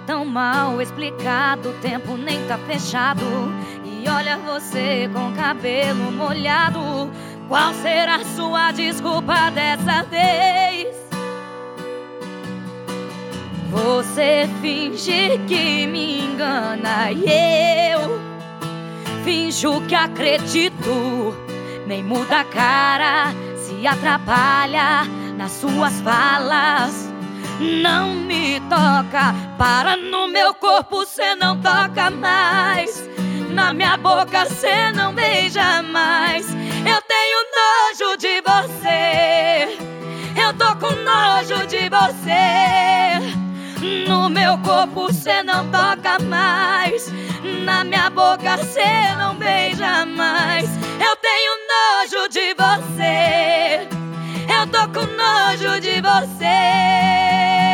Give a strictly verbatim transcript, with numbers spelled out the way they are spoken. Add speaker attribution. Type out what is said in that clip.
Speaker 1: tão mal explicado, o tempo nem tá fechado. E olha você com cabelo molhado. Qual será sua desculpa dessa vez? Você finge que me engana e eu finjo que acredito. Nem muda a cara, se atrapalha nas suas falas. Não me toca, para no meu corpo, cê não toca mais. Na minha boca cê não beija mais. Eu tenho nojo de você, eu tô com nojo de você. No meu corpo cê não toca mais. Na minha boca cê não beija mais. Eu tenho nojo de você, eu tô com nojo de você.